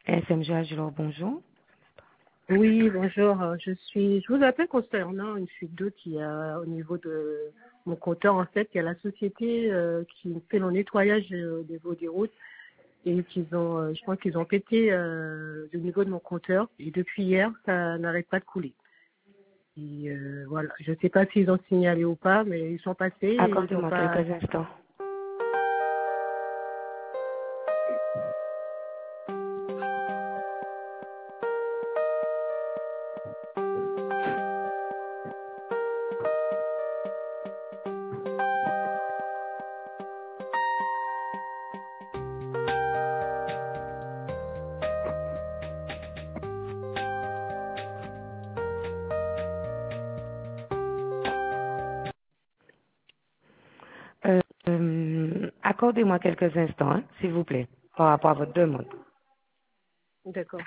SMG Agilor, bonjour. Oui, bonjour. Je vous appelle concernant une fuite d'eau qui a au niveau de mon compteur. En fait, il y a la société qui fait le nettoyage au niveau des routes et je pense qu'ils ont pété le niveau de mon compteur. Et depuis hier, ça n'arrête pas de couler. Et voilà, je ne sais pas s'ils ont signalé ou pas, mais ils sont passés et ils n'ont Accordez-moi pas. quelques instants. Accordez-moi quelques instants, hein, s'il vous plaît, par rapport à votre demande. D'accord.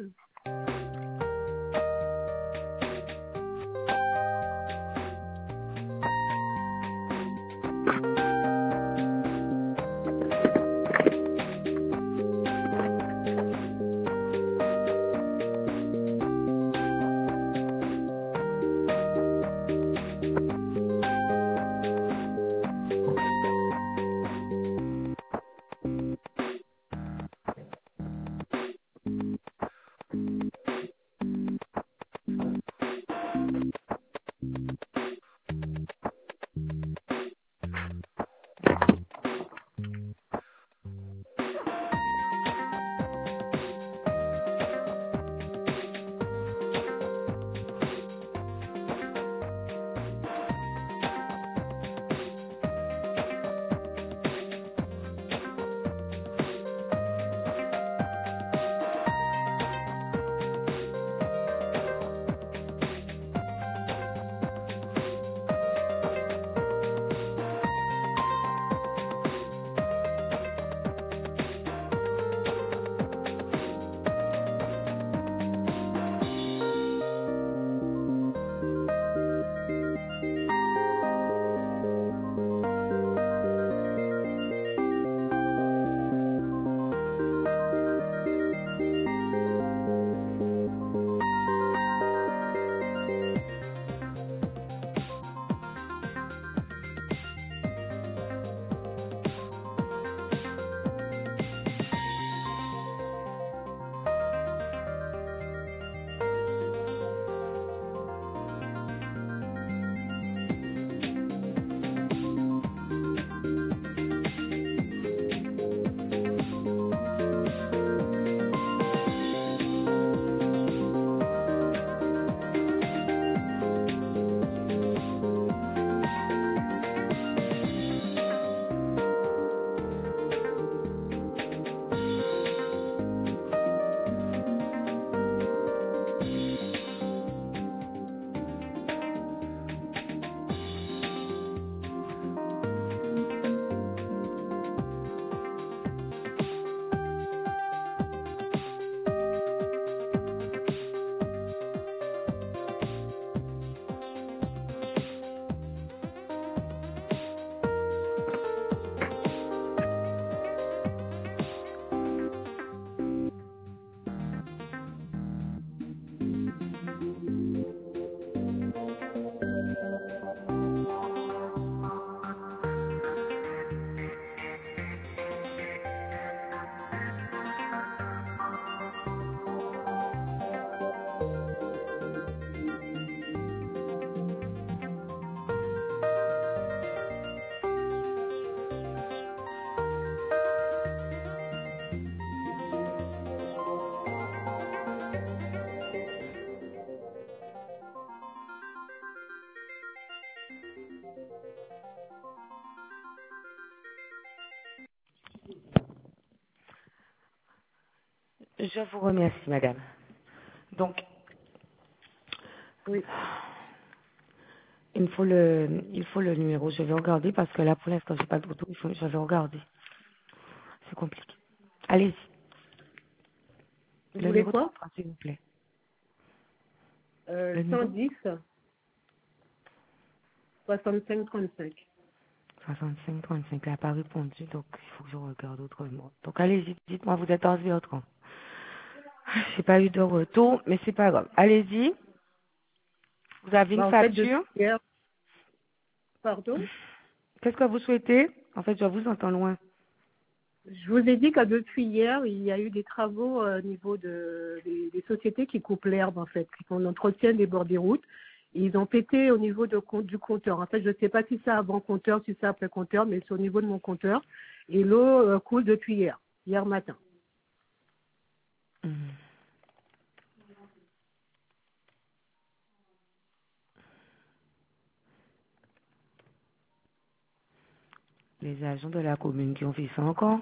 Je vous remercie, madame. Donc, Oui. il faut le numéro. Je vais regarder parce que là, pour l'instant, j'ai pas de retour. Je vais regarder. C'est compliqué. Allez-y. Vous Le voulez numéro de quoi? contrat, s'il vous plaît. Le numéro 110 65 35. 65 35. Elle n'a pas répondu, donc il faut que je regarde autrement. Donc, allez-y. Dites-moi, vous êtes en 30. J'ai pas eu de retour, mais c'est pas grave. Allez-y. Vous avez une En fait, facture? depuis hier, pardon, Qu'est-ce que vous souhaitez? En fait, je vous entends loin. je vous ai dit que depuis hier, il y a eu des travaux au niveau des sociétés qui coupent l'herbe, en fait, qui font l'entretien des bords des routes. Et ils ont pété au niveau du compteur. En fait, je ne sais pas si c'est avant compteur, si c'est après compteur, mais c'est au niveau de mon compteur. Et l'eau coule depuis hier matin. Hmm. Les agents de la commune qui ont fait ça encore?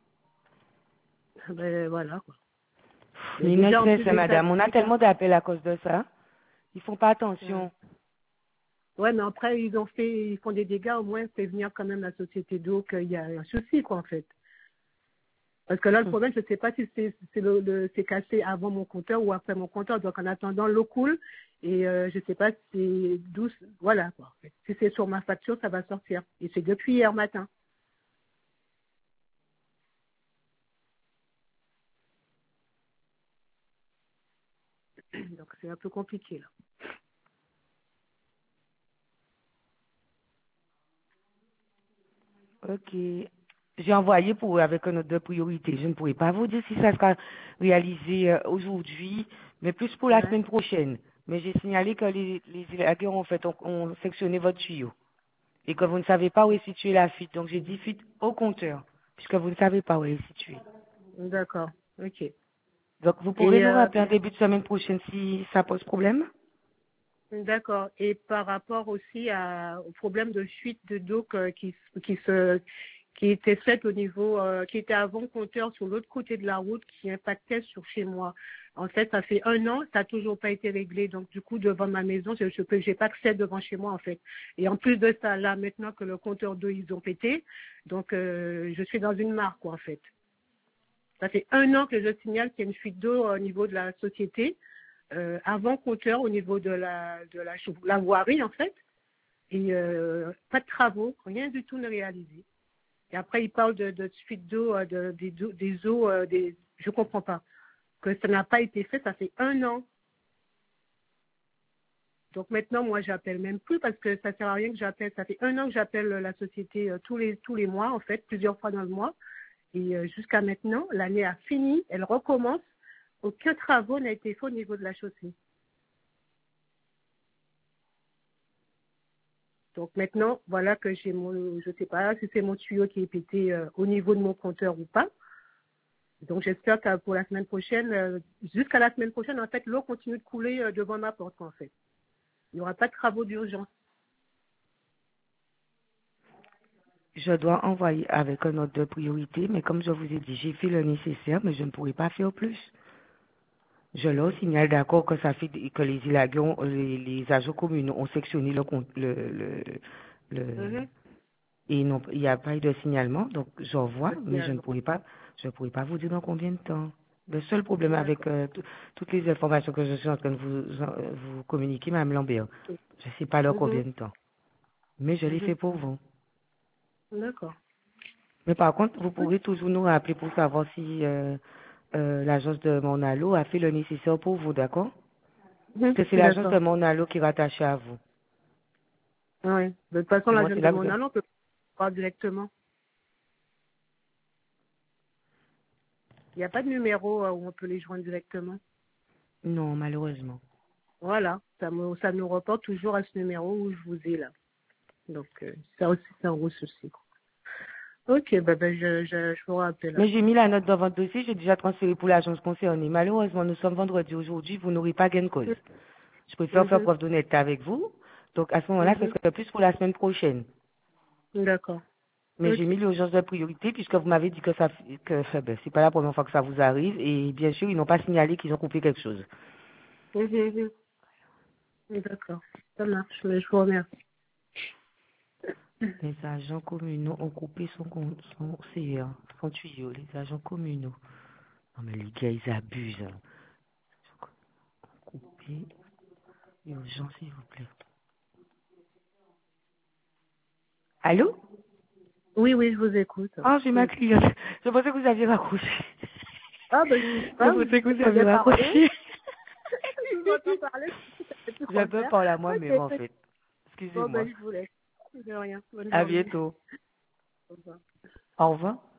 Ben voilà, quoi. Mais Mais ne déjà, en plus cesse, de ça, madame. On a tellement d'appels à cause de ça. Ils font pas euh, attention. ouais, mais après, ils font des dégâts, au moins, c'est venir quand même la société d'eau qu'il y a un souci, quoi, en fait. Parce que là, le Hmm. problème, je ne sais pas si c'est cassé avant mon compteur ou après mon compteur. Donc, en attendant, l'eau coule et je ne sais pas si c'est douce. Voilà, quoi. En fait. Si c'est sur ma facture, ça va sortir. Et c'est depuis hier matin. Donc, c'est un peu compliqué, là. Ok. J'ai envoyé pour avec un note de priorité. Je ne pourrais pas vous dire si ça sera réalisé aujourd'hui, mais plus pour la Ouais. semaine prochaine. Mais j'ai signalé que les élagueurs ont sectionné votre tuyau et que vous ne savez pas où est située la fuite. Donc j'ai dit fuite au compteur, puisque vous ne savez pas où elle est située. D'accord. OK. Donc vous pourrez Et nous rappeler en début de semaine prochaine si ça pose problème. d'accord. Et par rapport aussi au problème de fuite de d'eau qui était faite au niveau, qui était avant compteur sur l'autre côté de la route, qui impactait sur chez moi. En fait, ça fait 1 an, ça n'a toujours pas été réglé. Donc, du coup, devant ma maison, j'ai pas accès devant chez moi, en fait. Et en plus de ça, là, maintenant que le compteur d'eau, ils ont pété, donc je suis dans une mare, quoi, en fait. Ça fait 1 an que je signale qu'il y a une fuite d'eau au niveau de la société, avant compteur au niveau de la voirie, en fait. Et pas de travaux, rien du tout n'est réalisé. Et après, il parle de fuite d'eau, des eaux, je comprends pas. Que ça n'a pas été fait, ça fait 1 an. Donc maintenant, moi, j'appelle même plus parce que ça sert à rien que j'appelle. Ça fait 1 an que j'appelle la société tous les mois, en fait, plusieurs fois dans le mois. Et jusqu'à maintenant, l'année a fini, elle recommence. Aucun travaux n'a été fait au niveau de la chaussée. Donc maintenant, voilà que j'ai je sais pas si c'est mon tuyau qui est pété au niveau de mon compteur ou pas. Donc j'espère que pour la semaine prochaine, jusqu'à la semaine prochaine, en fait, l'eau continue de couler devant ma porte, en fait. Il n'y aura pas de travaux d'urgence. Je dois envoyer avec un note de priorité, mais comme je vous ai dit, j'ai fait le nécessaire, mais je ne pourrai pas faire plus. Je leur signale d'accord que ça fait que les élagons, les agents communaux ont sectionné le Mhm. et non, il n'y a pas eu de signalement, donc j'envoie, Le mais signal. je ne pourrai pas vous dire dans combien de temps. Le seul problème avec D'accord. toutes les informations que je suis en train de vous communiquer, Mme Lambert, je ne sais pas dans combien Mhm. de temps, mais je l'ai Mhm. fait pour vous. D'accord. Mais par contre, vous Ok. pourrez toujours nous rappeler pour savoir si l'agence de Monalo a fait le nécessaire pour vous, d'accord? Mhm. Parce que c'est l'agence de D'accord. Monalo qui est rattachée à vous. Oui. De toute façon, Et la moi, jeune c'est de là que mon allant, on peut pas directement. Il n'y a pas de numéro où on peut les joindre directement. Non, malheureusement. Voilà. Ça nous reporte toujours à ce numéro où je vous ai là. Donc, ça aussi, c'est un gros souci. Ok, je vous rappelle Mais alors. j'ai mis la note dans votre dossier, j'ai déjà transféré pour l'agence concernée. Malheureusement, nous sommes vendredi aujourd'hui, vous n'aurez pas gain de cause. Je préfère faire Mhm. preuve d'honnêteté avec vous. Donc, à ce moment-là, ce Mhm. serait plus pour la semaine prochaine. D'accord. Mais j'ai Ok. mis l'urgence de priorité puisque vous m'avez dit c'est pas la première fois que ça vous arrive et bien sûr, ils n'ont pas signalé qu'ils ont coupé quelque chose. Mhm. D'accord. Ça marche, mais je vous remercie. Les agents communaux ont coupé son CR, son tuyau, les agents communaux. Non mais les gars, ils abusent. Hein. Couper, urgence s'il vous plaît. Allô? Oui, oui, je vous écoute. Ah, j'ai ma Mm. cliente. Je pensais que vous aviez raccroché. Ah, ben, je sais pas. Vous que vous avez raccroché. Je vous entends parler. J'ai un peu parlé à moi-même, en fait. Bon, Excusez-moi. ben, je vous laisse. De rien. Bonne À journée. bientôt. Au revoir. Au revoir.